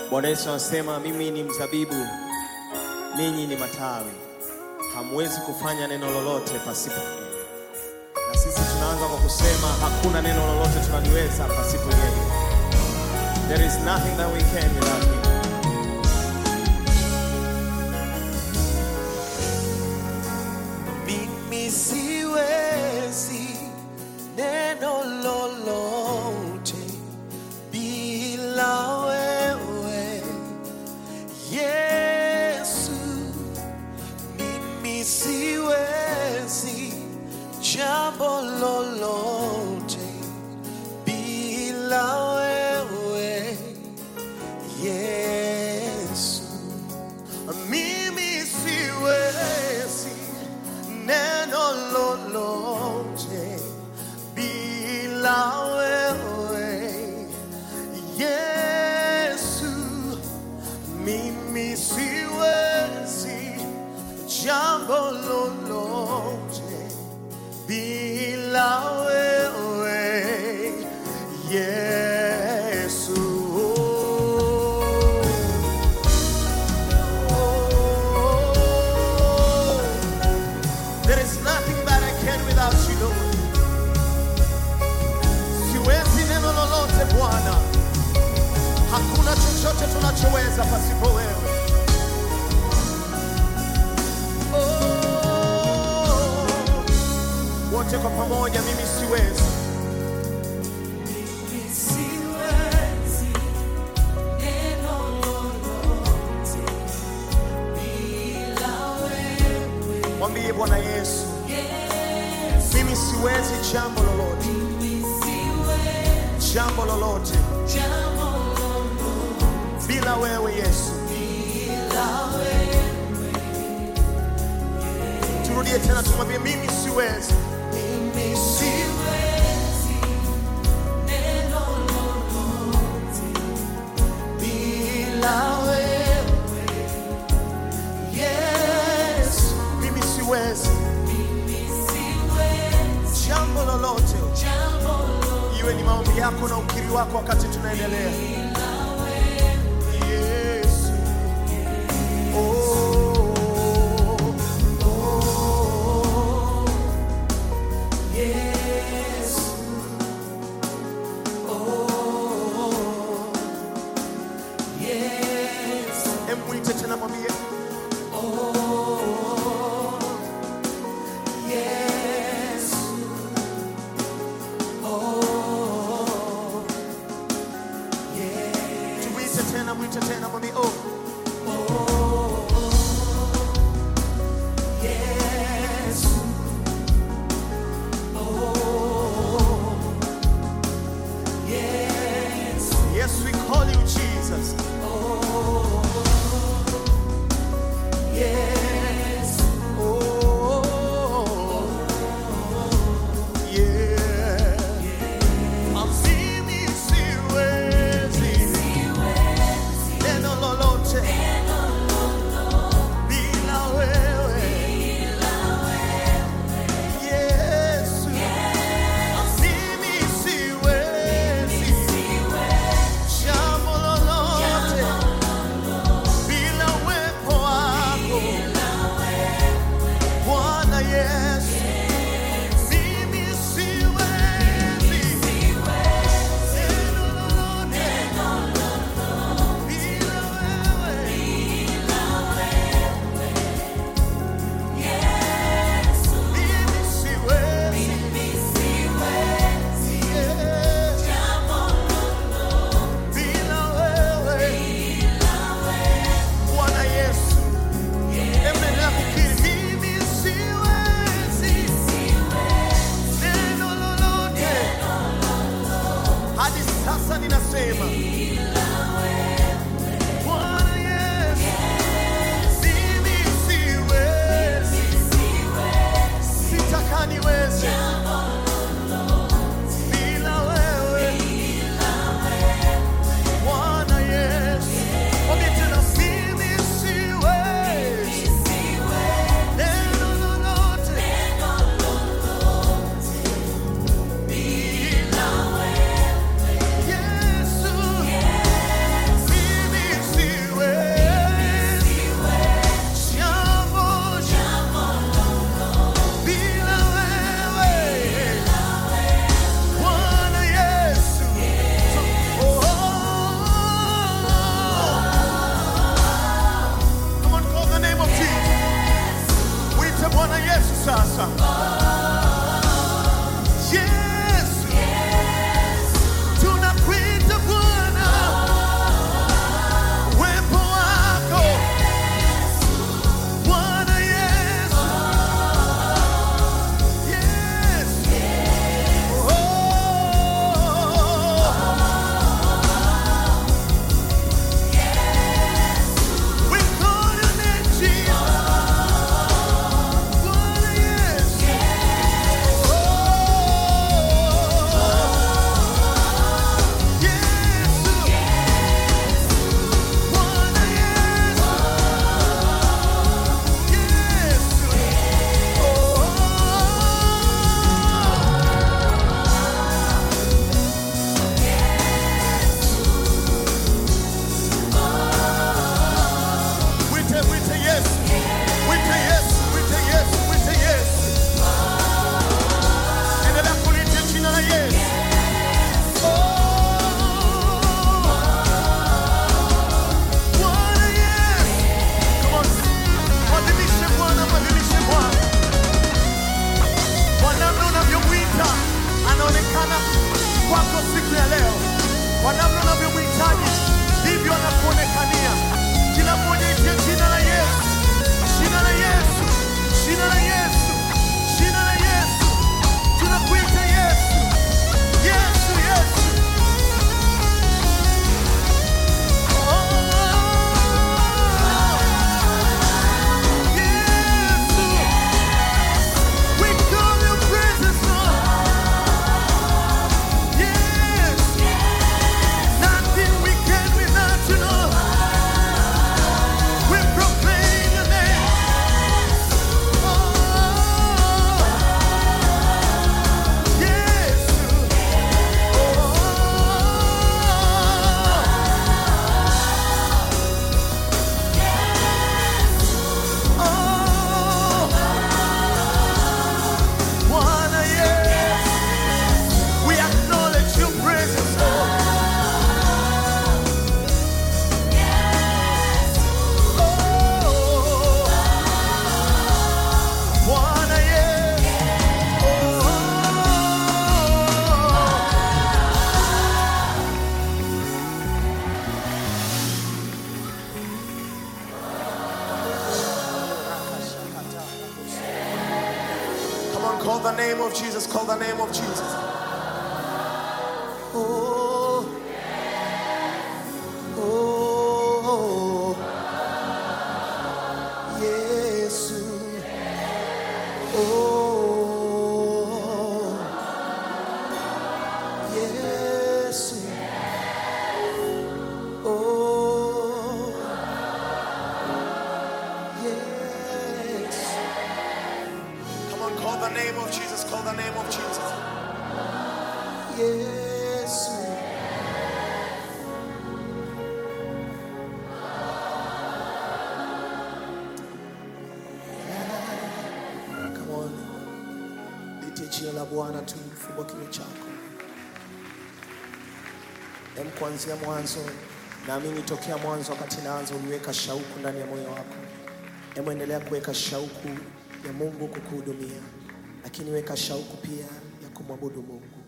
Bwana Yesu anasema mimi ni mzabibu, ninyi ni matawi. Hamwezi kufanya neno lolote pasipo mimi. Na sisi tunaanza kwa kusema hakuna neno lolote tunaliweza pasipo yeye. There is nothing that we can without him. Mimi siwezi neno lolote bila wewe Yesu. Mimi siwezi jambo lolote bila wewe Yesu. Mimi siwezi neno lolote bila wewe Yesu. Mimi siwezi jambo lolote bila wewe Yesu. There is nothing that I can without you, Lord. Siwezi neno lolote Bwana. Hakuna chochote tunachoweza pasipo wewe. Wote kwa pamoja, mimi siwezi. Mimi siwezi neno lolote bila wewe Mwambie Bwana Yesu, Yesu. mimi siwezi jambo lolote, Mimi siwezi jambo lolote jambo lolote bila wewe Yesu. bila wewe. Turudie tena tumwambie mimi siwezi. Mimi Siwezi neno lolote bila wewe Yesu. Mimi siwezi Mimi siwezi jambo lolote. jambo lolote Iwe ni maombi yako na ukiri wako wakati tunaendelea. bila wewe. Yesu. Oh. Yesu. Oh, Yesu. Mwite tena mwambie Oh, Yesu. Oh, Yesu. mwite tena mwambie oh. Yesu. Oh, Yesu. Yes, we call you Jesus. Oh, Yesu. Oh, yeah. Mimi siwezi neno lolote bila wewe Yesu. Mimi siwezi jambo lolote bila uwepo wako Bwana Yesu. Mimi siwezi neno lolote bila wewe mimi siwezi bila wewe Bwana Yesu. Endelea kukiri mimi siwezi neno lolote hadi sasa ninasema Bwana Yesu mimi siwezi sitaka niweze bila wewe Bwana Yesu. Mwambie tena mimi siwezi neno lolote bila Yesu. Mimi anaonekana kwako siku ya leo. Kwa namna unavyomhitaji ndivyo anakuonekania. Kila mmoja itie jina la Yesu, jina la Yesu, jina la Yesu, jina la Yesu. Tunakuita Yesu, Yesu, Yesu. Call the name of Jesus, call the name of Jesus. Oh, oh, yes. Oh, yes. Oh, yes. Come on, call the name of Jesus, call the name of Jesus. Yes. Come on. Litie jina la Bwana tu, fungua kinywa chako. Kuanzia mwanzo, naamini tokea mwanzo wakati naanza uliweka shauku ndani ya moyo wako. Endelea kuweka shauku ya Mungu kukuhudumia, lakini weka shauku pia ya kumwabudu Mungu.